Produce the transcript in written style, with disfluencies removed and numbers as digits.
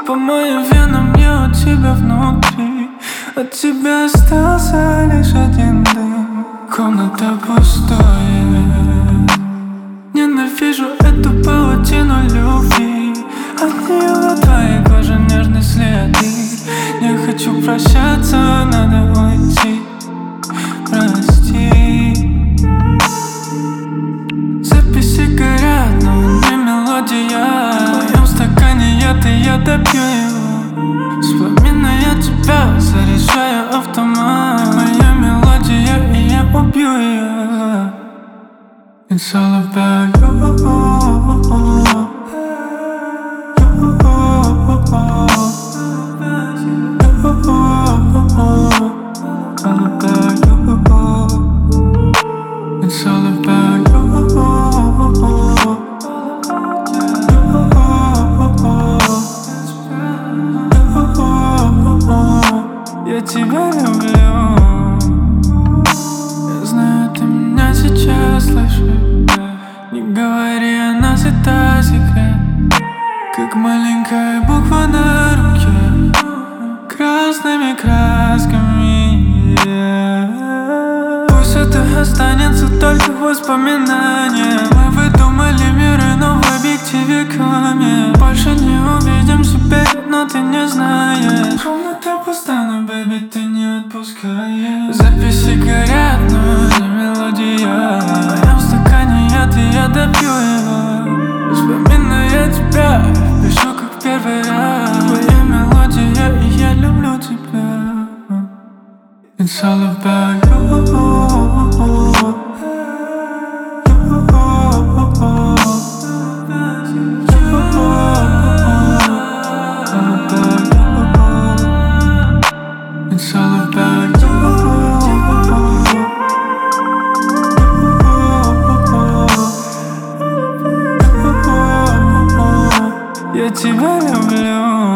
по моим венам, я у тебя внутри. От тебя остался лишь один дым. Комната пустая. Ненавижу эту паутину любви. От нее на твоей коже нежные следы. Не хочу прощаться, надо уйти. Прости. Записи горят, но не мелодия. В моем стакане яд, и я допью его. Вспоминаю тебя, заряжаю автомат. Моя мелодия, и я убью ее. It's all about you. It's all about you. Я тебя люблю. Я знаю, ты меня сейчас слышишь. Не говори о нас, это секрет. Как маленькая буква на руке, красными красками, Пусть это останется только воспоминание. Мы выдумали миры, но в объективе камень. Больше не увидим себя, но ты не знаешь. Комната пуста, но, бэби, ты не отпускаешь. Записи горят, но не мелодия. В моем стакане яд, и я допью его. Вспоминаю тебя, пишу как первый раз. Твоя мелодия, и я люблю тебя. It's all about you. It's all about you. Я тебя люблю.